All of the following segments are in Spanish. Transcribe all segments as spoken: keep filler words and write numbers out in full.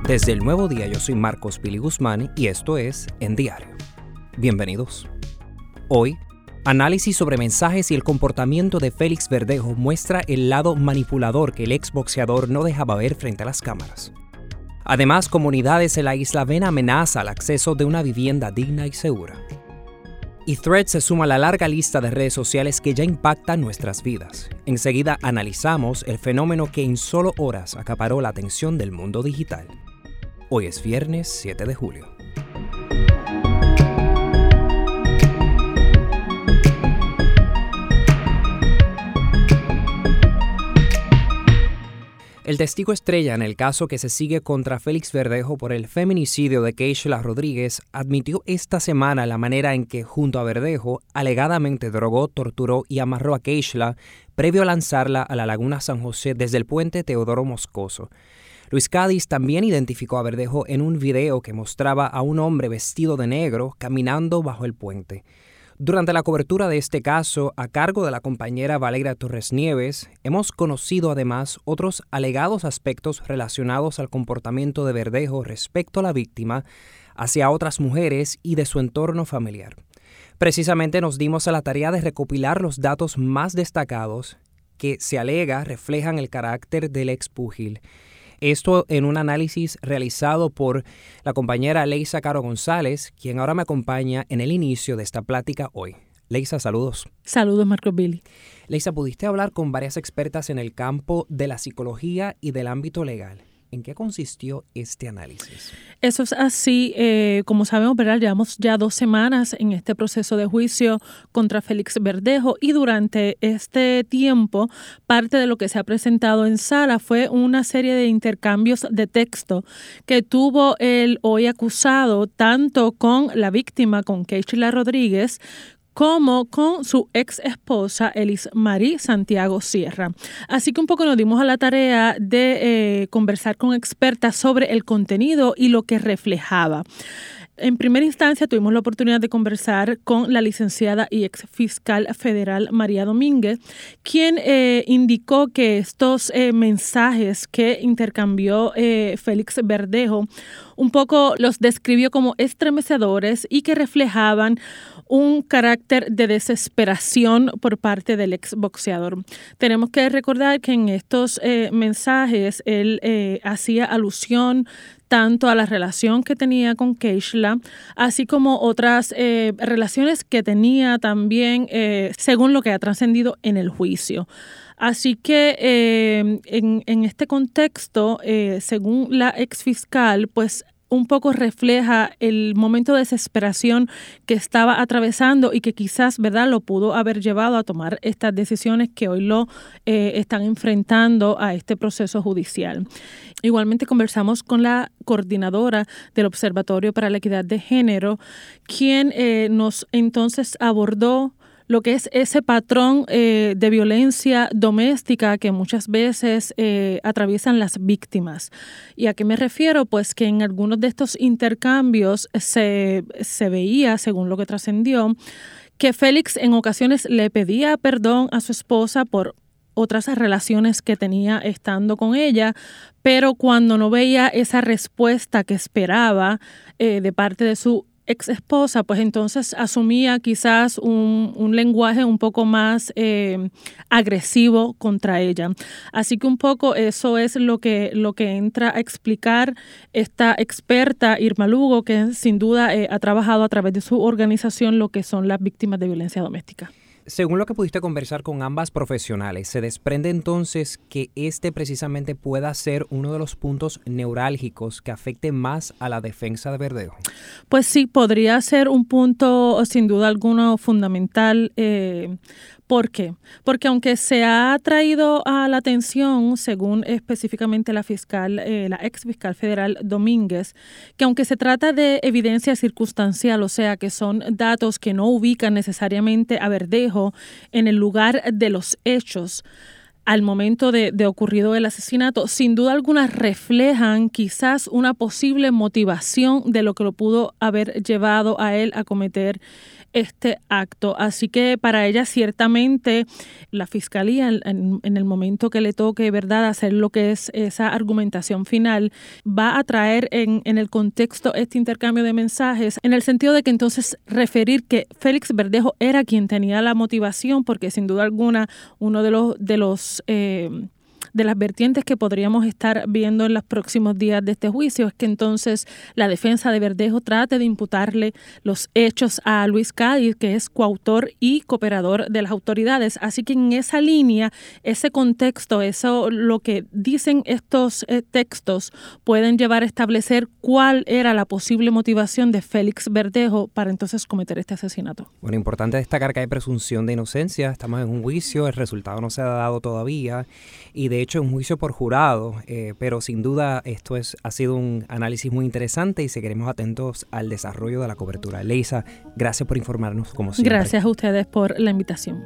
Desde el Nuevo Día, yo soy Marcos Pili Guzmán y esto es En Diario. Bienvenidos. Hoy, análisis sobre mensajes y el comportamiento de Félix Verdejo muestra el lado manipulador que el exboxeador no dejaba ver frente a las cámaras. Además, comunidades en la isla ven amenaza al acceso de una vivienda digna y segura. Y Threads se suma a la larga lista de redes sociales que ya impactan nuestras vidas. Enseguida analizamos el fenómeno que en solo horas acaparó la atención del mundo digital. Hoy es viernes siete de julio. El testigo estrella en el caso que se sigue contra Félix Verdejo por el feminicidio de Keishla Rodríguez admitió esta semana la manera en que, junto a Verdejo, alegadamente drogó, torturó y amarró a Keishla previo a lanzarla a la Laguna San José desde el puente Teodoro Moscoso. Luis Cádiz también identificó a Verdejo en un video que mostraba a un hombre vestido de negro caminando bajo el puente. Durante la cobertura de este caso, a cargo de la compañera Valeria Torres Nieves, hemos conocido además otros alegados aspectos relacionados al comportamiento de Verdejo respecto a la víctima, hacia otras mujeres y de su entorno familiar. Precisamente nos dimos a la tarea de recopilar los datos más destacados que se alega reflejan el carácter del expúgil. Esto en un análisis realizado por la compañera Leisa Caro González, quien ahora me acompaña en el inicio de esta plática hoy. Leisa, saludos. Saludos, Marcos Billy. Leisa, pudiste hablar con varias expertas en el campo de la psicología y del ámbito legal. ¿En qué consistió este análisis? Eso es así. Eh, como sabemos, ¿verdad? Llevamos ya dos semanas en este proceso de juicio contra Félix Verdejo y durante este tiempo, parte de lo que se ha presentado en sala fue una serie de intercambios de texto que tuvo el hoy acusado tanto con la víctima, con Keishla Rodríguez, como con su ex esposa Elis Marie Santiago Sierra. Así que un poco nos dimos a la tarea de eh, conversar con expertas sobre el contenido y lo que reflejaba. En primera instancia tuvimos la oportunidad de conversar con la licenciada y ex fiscal federal María Domínguez, quien eh, indicó que estos eh, mensajes que intercambió eh, Félix Verdejo un poco los describió como estremecedores y que reflejaban un carácter de desesperación por parte del exboxeador. Tenemos que recordar que en estos eh, mensajes él eh, hacía alusión tanto a la relación que tenía con Keishla, así como otras eh, relaciones que tenía también, eh, según lo que ha trascendido en el juicio. Así que eh, en, en este contexto, eh, según la exfiscal, pues un poco refleja el momento de desesperación que estaba atravesando y que quizás, ¿verdad?, lo pudo haber llevado a tomar estas decisiones que hoy lo eh, están enfrentando a este proceso judicial. Igualmente conversamos con la coordinadora del Observatorio para la Equidad de Género, quien eh, nos entonces abordó lo que es ese patrón eh, de violencia doméstica que muchas veces eh, atraviesan las víctimas. ¿Y a qué me refiero? Pues que en algunos de estos intercambios se, se veía, según lo que trascendió, que Félix en ocasiones le pedía perdón a su esposa por otras relaciones que tenía estando con ella, pero cuando no veía esa respuesta que esperaba eh, de parte de su ex esposa, pues entonces asumía quizás un, un lenguaje un poco más eh, agresivo contra ella. Así que un poco eso es lo que, lo que entra a explicar esta experta Irma Lugo, que sin duda eh, ha trabajado a través de su organización lo que son las víctimas de violencia doméstica. Según lo que pudiste conversar con ambas profesionales, ¿se desprende entonces que este precisamente pueda ser uno de los puntos neurálgicos que afecte más a la defensa de Verdejo? Pues sí, podría ser un punto sin duda alguno fundamental. Eh, ¿Por qué? Porque aunque se ha traído a la atención, según específicamente la fiscal, eh, la ex fiscal federal Domínguez, que aunque se trata de evidencia circunstancial, o sea, que son datos que no ubican necesariamente a Verdejo en el lugar de los hechos, al momento de, de ocurrido el asesinato, sin duda alguna reflejan quizás una posible motivación de lo que lo pudo haber llevado a él a cometer este acto. Así que para ella ciertamente la Fiscalía en, en el momento que le toque, ¿verdad?, hacer lo que es esa argumentación final, va a traer en, en el contexto este intercambio de mensajes, en el sentido de que entonces referir que Félix Verdejo era quien tenía la motivación, porque sin duda alguna uno de los, de los eh, de las vertientes que podríamos estar viendo en los próximos días de este juicio es que entonces la defensa de Verdejo trate de imputarle los hechos a Luis Cádiz, que es coautor y cooperador de las autoridades. Así que en esa línea, ese contexto, eso lo que dicen estos eh, textos pueden llevar a establecer cuál era la posible motivación de Félix Verdejo para entonces cometer este asesinato. Bueno, importante destacar que hay presunción de inocencia, estamos en un juicio, el resultado no se ha dado todavía y de hecho un juicio por jurado, eh, pero sin duda esto es, ha sido un análisis muy interesante y seguiremos atentos al desarrollo de la cobertura. Leisa, gracias por informarnos como siempre. Gracias a ustedes por la invitación.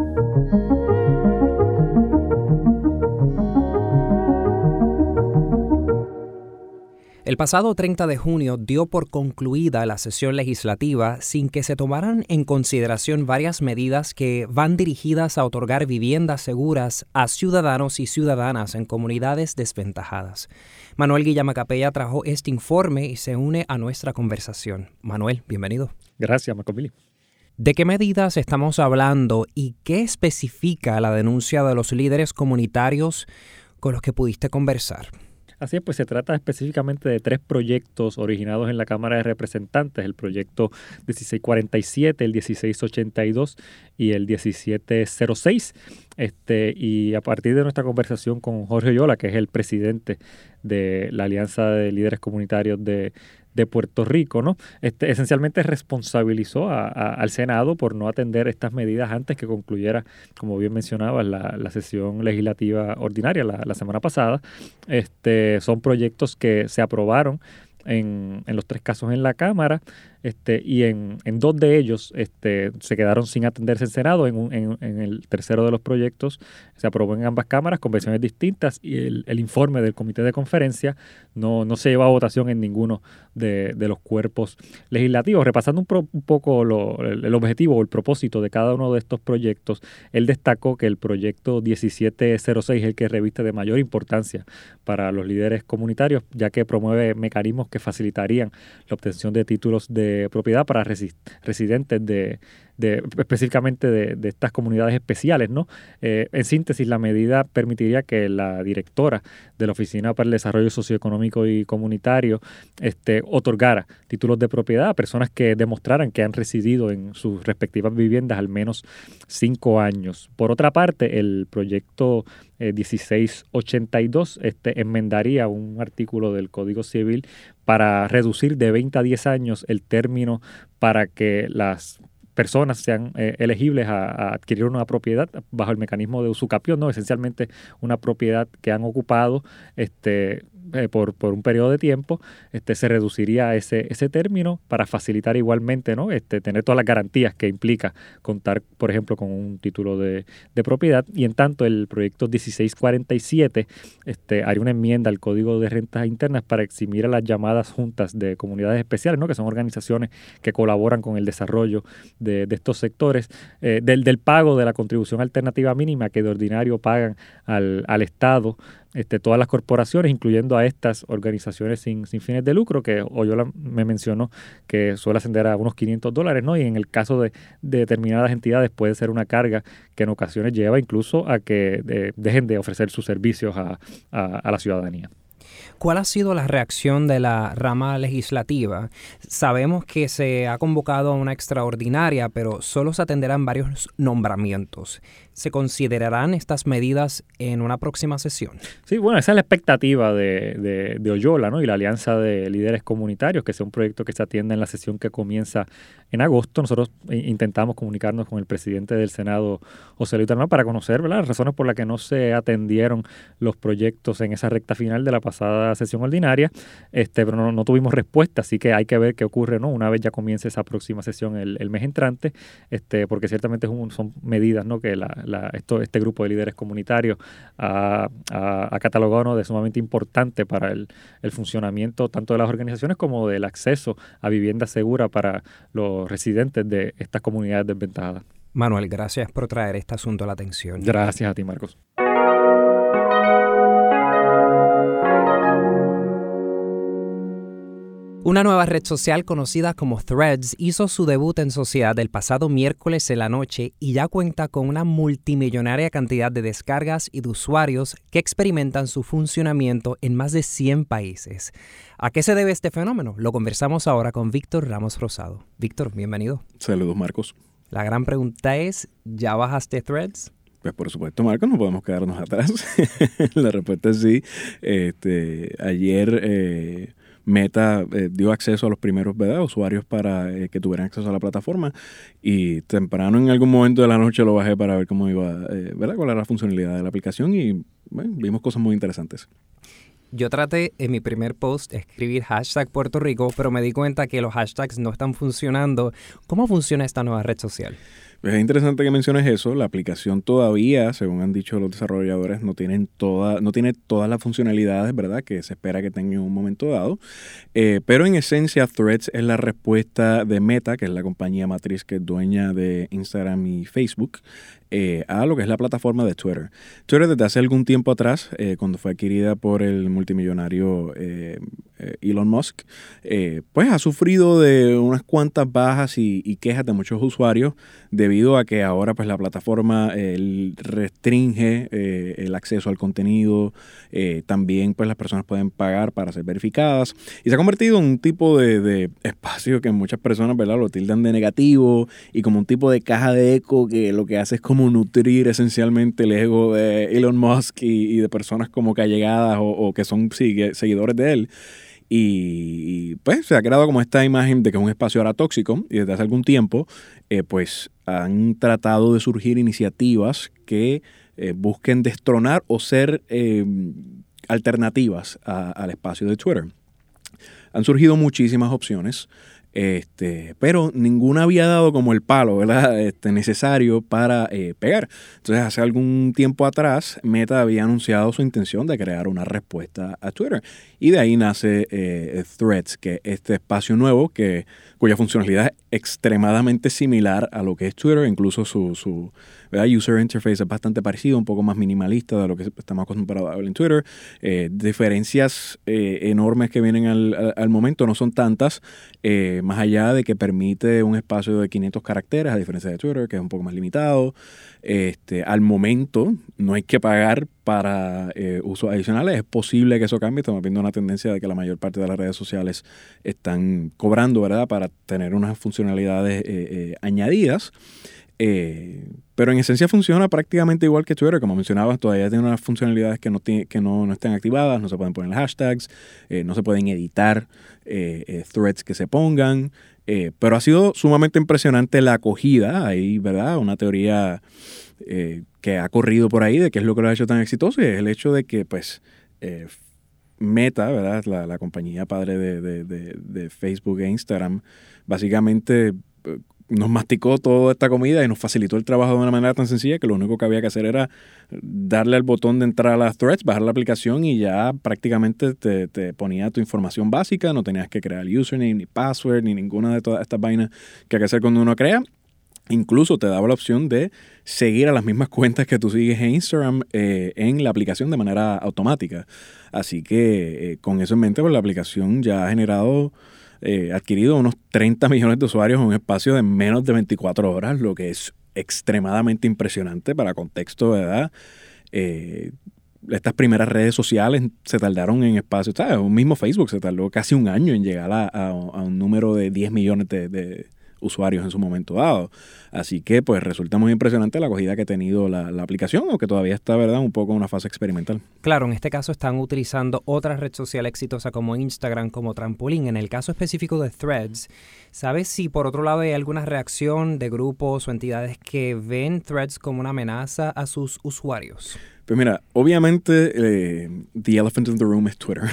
El pasado treinta de junio dio por concluida la sesión legislativa sin que se tomaran en consideración varias medidas que van dirigidas a otorgar viviendas seguras a ciudadanos y ciudadanas en comunidades desventajadas. Manuel Guillamacapella trajo este informe y se une a nuestra conversación. Manuel, bienvenido. Gracias, Macomili. ¿De qué medidas estamos hablando y qué especifica la denuncia de los líderes comunitarios con los que pudiste conversar? Así es, pues se trata específicamente de tres proyectos originados en la Cámara de Representantes, el proyecto dieciséis cuarenta y siete, el dieciséis ochenta y dos y el diecisiete cero seis. Este, y a partir de nuestra conversación con Jorge Oyola, que es el presidente de la Alianza de Líderes Comunitarios de, de Puerto Rico, ¿no? Este, esencialmente responsabilizó a, a, al Senado por no atender estas medidas antes que concluyera, como bien mencionabas, la, la sesión legislativa ordinaria la, la semana pasada. Este, son proyectos que se aprobaron en, en los tres casos en la Cámara. Este, y en, en dos de ellos este, se quedaron sin atenderse en Senado. En, un, en, en el tercero de los proyectos se aprobó en ambas cámaras con versiones distintas y el, el informe del comité de conferencia no, no se llevó a votación en ninguno de, de los cuerpos legislativos. Repasando un, pro, un poco lo, el, el objetivo o el propósito de cada uno de estos proyectos, él destacó que el proyecto diecisiete cero seis es el que reviste de mayor importancia para los líderes comunitarios, ya que promueve mecanismos que facilitarían la obtención de títulos de propiedad para resi- residentes de, de específicamente de, de estas comunidades especiales, ¿no? Eh, en síntesis, la medida permitiría que la directora de la Oficina para el Desarrollo Socioeconómico y Comunitario este, otorgara títulos de propiedad a personas que demostraran que han residido en sus respectivas viviendas al menos cinco años. Por otra parte, el proyecto eh, dieciséis ochenta y dos este, enmendaría un artículo del Código Civil para reducir de veinte a diez años el término para que las personas sean eh, elegibles a, a adquirir una propiedad bajo el mecanismo de usucapión, ¿no? Esencialmente una propiedad que han ocupado este, eh, por, por un periodo de tiempo, este, se reduciría ese, ese término para facilitar igualmente, ¿no? Este, tener todas las garantías que implica contar, por ejemplo, con un título de, de propiedad. Y en tanto, el proyecto dieciséis cuarenta y siete este, haría una enmienda al Código de Rentas Internas para eximir a las llamadas juntas de comunidades especiales, ¿no? Que son organizaciones que colaboran con el desarrollo De, de estos sectores, eh, del, del pago de la contribución alternativa mínima que de ordinario pagan al, al Estado este, todas las corporaciones, incluyendo a estas organizaciones sin, sin fines de lucro, que Oyola me mencionó que suele ascender a unos quinientos dólares, ¿no? Y en el caso de, de determinadas entidades puede ser una carga que en ocasiones lleva incluso a que de, dejen de ofrecer sus servicios a, a, a la ciudadanía. ¿Cuál ha sido la reacción de la rama legislativa? Sabemos que se ha convocado a una extraordinaria, pero solo se atenderán varios nombramientos. ¿Se considerarán estas medidas en una próxima sesión? Sí, bueno, esa es la expectativa de, de, de Oyola, ¿no? Y la Alianza de Líderes Comunitarios, que sea un proyecto que se atienda en la sesión que comienza en agosto. Nosotros intentamos comunicarnos con el presidente del Senado, José Luis Dalmau, para conocer, ¿verdad?, las razones por las que no se atendieron los proyectos en esa recta final de la pasada pasada sesión ordinaria, este, pero no, no tuvimos respuesta, así que hay que ver qué ocurre, ¿no? Una vez ya comience esa próxima sesión el, el mes entrante, este, porque ciertamente es un, son medidas, ¿no? que la, la, esto, este grupo de líderes comunitarios ha, ha, ha catalogado, ¿no? de sumamente importante para el, el funcionamiento tanto de las organizaciones como del acceso a vivienda segura para los residentes de estas comunidades desventajadas. Manuel, gracias por traer este asunto a la atención. Gracias a ti, Marcos. Una nueva red social conocida como Threads hizo su debut en sociedad el pasado miércoles en la noche y ya cuenta con una multimillonaria cantidad de descargas y de usuarios que experimentan su funcionamiento en más de cien países. ¿A qué se debe este fenómeno? Lo conversamos ahora con Víctor Ramos Rosado. Víctor, bienvenido. Saludos, Marcos. La gran pregunta es, ¿ya bajaste Threads? Pues por supuesto, Marcos, no podemos quedarnos atrás. La respuesta es sí. Este, ayer... Eh, Meta eh, dio acceso a los primeros, ¿verdad? usuarios para eh, que tuvieran acceso a la plataforma y temprano en algún momento de la noche lo bajé para ver cómo iba, eh, ¿verdad? cuál era la funcionalidad de la aplicación y bueno, vimos cosas muy interesantes. Yo traté en mi primer post escribir hashtag Puerto Rico, pero me di cuenta que los hashtags no están funcionando. ¿Cómo funciona esta nueva red social? Es interesante que menciones eso. La aplicación todavía, según han dicho los desarrolladores, no tienen toda, no tiene todas las funcionalidades, ¿verdad?, que se espera que tenga en un momento dado. Eh, pero en esencia, Threads es la respuesta de Meta, que es la compañía matriz que es dueña de Instagram y Facebook, eh, a lo que es la plataforma de Twitter. Twitter desde hace algún tiempo atrás, eh, cuando fue adquirida por el multimillonario eh, eh, Elon Musk, eh, pues ha sufrido de unas cuantas bajas y, y quejas de muchos usuarios debido a que ahora pues la plataforma eh, restringe eh, el acceso al contenido, eh, también pues las personas pueden pagar para ser verificadas y se ha convertido en un tipo de, de espacio que muchas personas, ¿verdad?, lo tildan de negativo y como un tipo de caja de eco que lo que hace es como nutrir esencialmente el ego de Elon Musk y, y de personas como que allegadas o, o que son sigue, seguidores de él. Y pues se ha creado como esta imagen de que es un espacio ahora tóxico y desde hace algún tiempo eh, pues han tratado de surgir iniciativas que eh, busquen destronar o ser eh, alternativas a, al espacio de Twitter. Han surgido muchísimas opciones, este, pero ninguna había dado como el palo, ¿verdad?, este, necesario para eh, pegar. Entonces, hace algún tiempo atrás, Meta había anunciado su intención de crear una respuesta a Twitter. Y de ahí nace eh, Threads, que es este espacio nuevo que, cuya funcionalidad es extremadamente similar a lo que es Twitter. Incluso su, su ¿verdad? user interface es bastante parecido, un poco más minimalista de lo que estamos acostumbrados a ver en Twitter. Eh, diferencias eh, enormes que vienen al, al, al momento no son tantas, eh, más allá de que permite un espacio de quinientos caracteres, a diferencia de Twitter, que es un poco más limitado. Este, al momento no hay que pagar para eh, usos adicionales. Es posible que eso cambie. Estamos viendo una tendencia de que la mayor parte de las redes sociales están cobrando, ¿verdad?, para tener unas funcionalidades eh, eh, añadidas. Eh, pero en esencia funciona prácticamente igual que Twitter. Como mencionabas, todavía tiene unas funcionalidades que no, tiene, que no, no están activadas. No se pueden poner hashtags, eh, no se pueden editar eh, eh, threads que se pongan. Eh, pero ha sido sumamente impresionante la acogida. Hay, ¿verdad?, una teoría eh, que ha corrido por ahí de qué es lo que lo ha hecho tan exitoso, y es el hecho de que, pues, eh, Meta, ¿verdad?, la, la compañía padre de, de, de, de Facebook e Instagram, básicamente eh, nos masticó toda esta comida y nos facilitó el trabajo de una manera tan sencilla que lo único que había que hacer era darle al botón de entrar a las threads, bajar la aplicación y ya prácticamente te, te ponía tu información básica. No tenías que crear el username, ni password, ni ninguna de todas estas vainas que hay que hacer cuando uno crea. Incluso te daba la opción de seguir a las mismas cuentas que tú sigues en Instagram eh, en la aplicación de manera automática. Así que eh, con eso en mente, pues la aplicación ya ha generado... Eh, adquirido unos treinta millones de usuarios en un espacio de menos de veinticuatro horas, lo que es extremadamente impresionante para contexto, ¿verdad? Eh, estas primeras redes sociales se tardaron en espacio, ¿sabes? Un mismo Facebook se tardó casi un año en llegar a, a, a un número de diez millones de, de usuarios en su momento dado. Así que pues resulta muy impresionante la acogida que ha tenido la, la aplicación, aunque todavía está, ¿verdad?, un poco en una fase experimental. Claro, en este caso están utilizando otra red social exitosa como Instagram como trampolín. En el caso específico de Threads, ¿sabes si por otro lado hay alguna reacción de grupos o entidades que ven Threads como una amenaza a sus usuarios? Pues mira, obviamente eh, the elephant in the room es Twitter.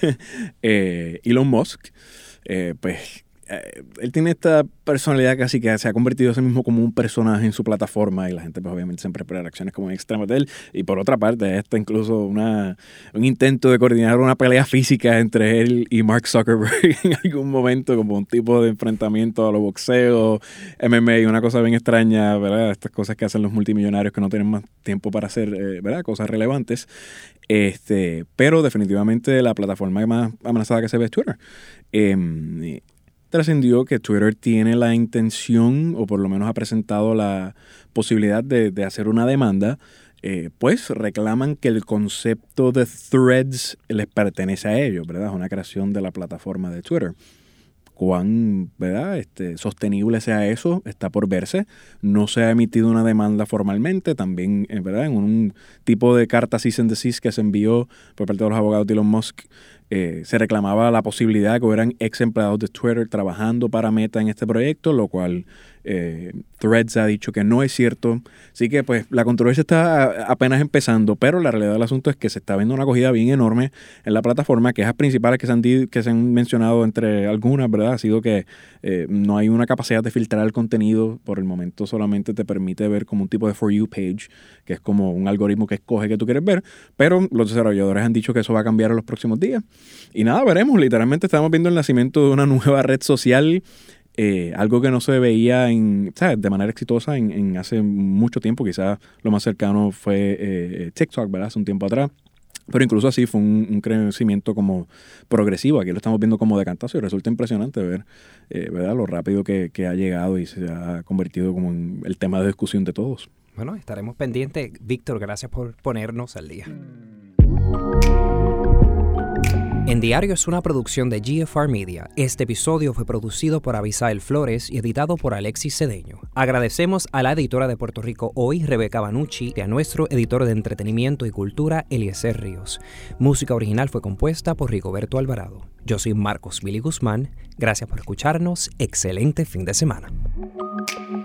eh, Elon Musk, eh, pues eh, él tiene esta personalidad casi que se ha convertido a sí mismo como un personaje en su plataforma y la gente pues obviamente siempre espera reacciones como extremas de él. Y por otra parte, esta incluso una, un intento de coordinar una pelea física entre él y Mark Zuckerberg en algún momento, como un tipo de enfrentamiento a los boxeos, M M A, una cosa bien extraña, ¿verdad? Estas cosas que hacen los multimillonarios que no tienen más tiempo para hacer, eh, ¿verdad?, cosas relevantes. Este, pero definitivamente la plataforma más amenazada que se ve es Twitter. Eh, Trascendió que Twitter tiene la intención, o por lo menos ha presentado la posibilidad de, de hacer una demanda, eh, pues reclaman que el concepto de Threads les pertenece a ellos, ¿verdad? Es una creación de la plataforma de Twitter. Cuán, ¿verdad?, este, sostenible sea eso está por verse. No se ha emitido una demanda formalmente. También, ¿verdad?, en un tipo de carta cease and desist que se envió por parte de los abogados de Elon Musk, Eh, se reclamaba la posibilidad de que hubieran ex empleados de Twitter trabajando para Meta en este proyecto, lo cual eh, Threads ha dicho que no es cierto. Así que pues la controversia está apenas empezando, pero la realidad del asunto es que se está viendo una acogida bien enorme en la plataforma. Quejas principales que se han, di- que se han mencionado entre algunas, ¿verdad?, ha sido que eh, no hay una capacidad de filtrar el contenido. Por el momento solamente te permite ver como un tipo de For You page, que es como un algoritmo que escoge que tú quieres ver, pero los desarrolladores han dicho que eso va a cambiar en los próximos días. Y nada, veremos. Literalmente estamos viendo el nacimiento de una nueva red social, eh, algo que no se veía en, ¿sabes?, de manera exitosa en, en hace mucho tiempo. Quizás lo más cercano fue eh, TikTok, ¿verdad?, hace un tiempo atrás. Pero incluso así fue un, un crecimiento como progresivo. Aquí lo estamos viendo como de cantazo y resulta impresionante ver, eh, ¿verdad?, lo rápido que, que ha llegado y se ha convertido como en el tema de discusión de todos. Bueno, estaremos pendientes. Víctor, gracias por ponernos al día. En Diario es una producción de G F R Media. Este episodio fue producido por Abisael Flores y editado por Alexis Cedeño. Agradecemos a la editora de Puerto Rico Hoy, Rebeca Banucci, y a nuestro editor de entretenimiento y cultura, Eliezer Ríos. Música original fue compuesta por Rigoberto Alvarado. Yo soy Marcos Mili Guzmán. Gracias por escucharnos. Excelente fin de semana.